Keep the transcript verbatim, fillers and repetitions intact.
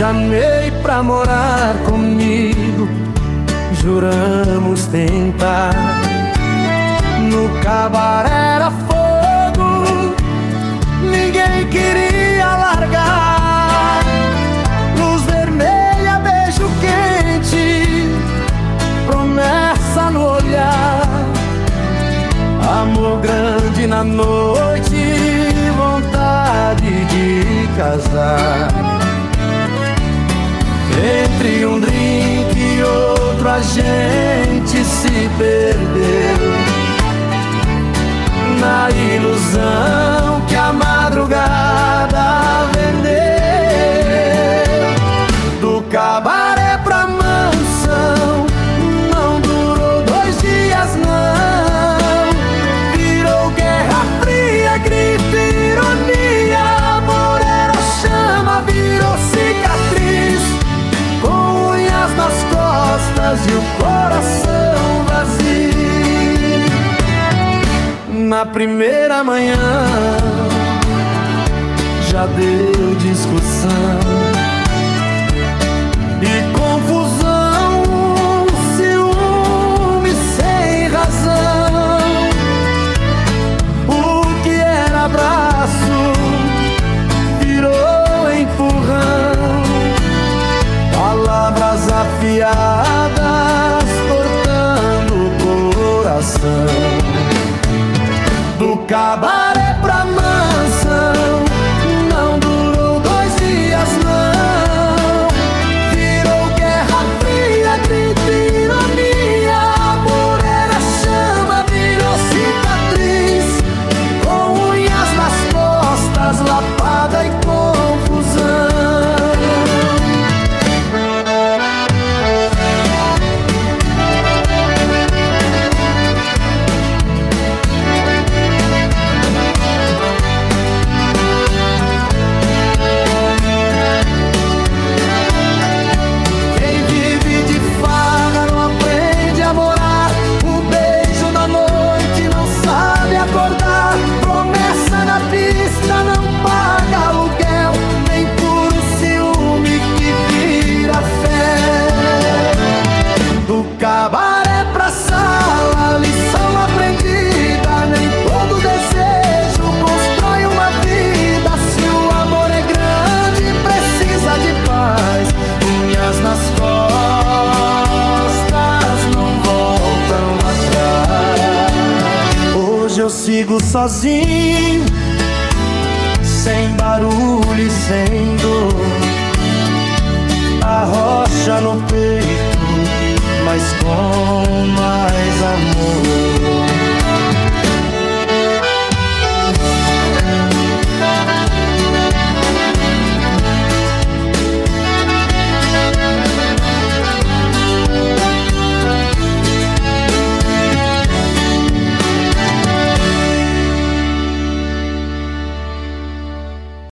chamei pra morar comigo, juramos tentar. No cabaré era fogo, ninguém queria largar. Luz vermelha, beijo quente, promessa no olhar. Amor grande na noite, vontade de casar. Entre um drink e outro a gente se perdeu na ilusão que a madrugada vendeu. Do cabaré pra mansão não durou dois dias não. Virou guerra fria, grito, ironia. Amor era chama, virou cicatriz, com unhas nas costas e o coração vazio. Na primeira manhã já deu discussão e confusão, ciúme sem razão. O que era abraço virou empurrão, palavras afiadas cortando o coração. Do cabaré pra mansão não durou dois dias não. Virou guerra fria, grito, ironia. Amor era chama, virou cicatriz, com unhas nas costas, lapada e confusão. Cabaré pra sala, lição aprendida. Nem todo desejo constrói uma vida. Se o amor é grande, precisa de paz. Unhas nas costas não voltam atrás. Hoje eu sigo sozinho, sem barulho e sem dor. A rocha no peito, mas com